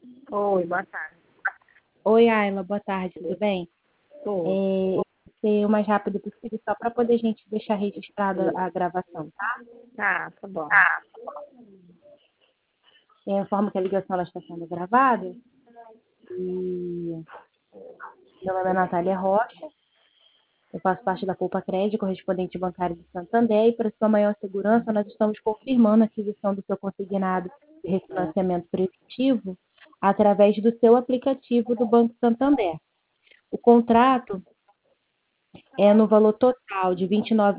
Oi, boa tarde. Oi, Ayla, boa tarde, tudo bem? Tô. Ser o mais rápido possível, só para poder a gente deixar registrada a gravação, tá? Tá bom. Eu informo que a ligação ela está sendo gravada e meu nome é Natália Rocha, eu faço parte da Poupa Crédito, correspondente bancário de Santander, e para sua maior segurança, nós estamos confirmando a aquisição do seu consignado de refinanciamento preventivo através do seu aplicativo do Banco Santander. O contrato é no valor total de R$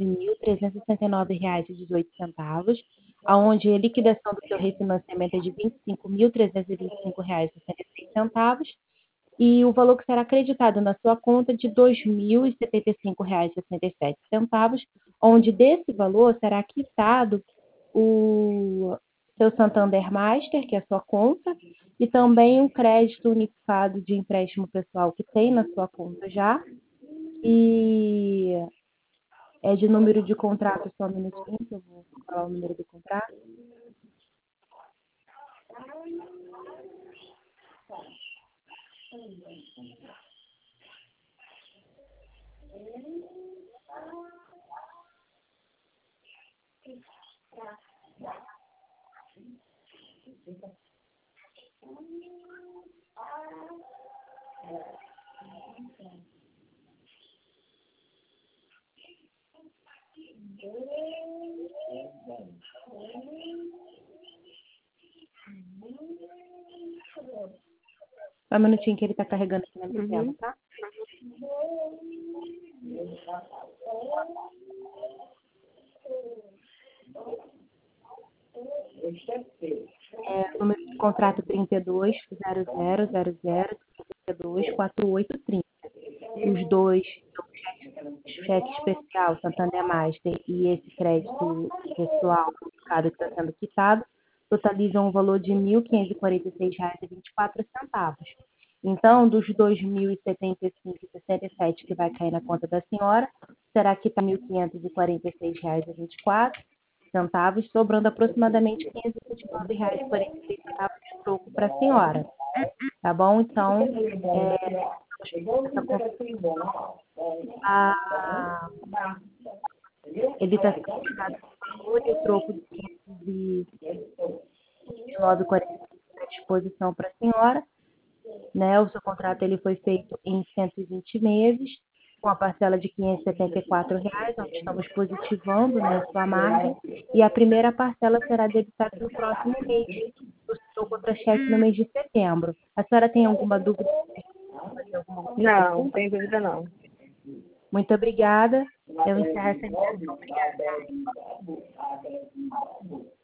29.369,18, aonde a liquidação do seu refinanciamento é de R$ 25.325,66, e o valor que será acreditado na sua conta de R$ 2.075,67, onde desse valor será quitado o seu Santander Master, que é a sua conta, e também um crédito unificado de empréstimo pessoal que tem na sua conta já, e é de número de contrato, só um minutinho, que eu vou falar o número do contrato. Só um minutinho que ele está carregando aqui na minha tela, tá? Número de contrato 32.000032.4830. Os dois, cheque especial Santander Master e esse crédito pessoal unificado que está sendo quitado, totalizam um valor de R$ 1.546,24. Então, dos R$ 2.075,67 que vai cair na conta da senhora, será quitado R$ 1.546,24, sobrando aproximadamente R$ 529,46 de troco para a senhora. Tá bom? Então, ele está sendo quitado por o troco de R$ 529,46 à disposição para a senhora. Né? O seu contrato ele foi feito em 120 meses, com a parcela de R$ 574, onde estamos positivando, né, a sua margem, e a primeira parcela será debitada no próximo mês, do seu contra-cheque no mês de setembro. A senhora tem alguma dúvida? Não tem dúvida não. Muito obrigada. Eu encerro essa ligação. Obrigada.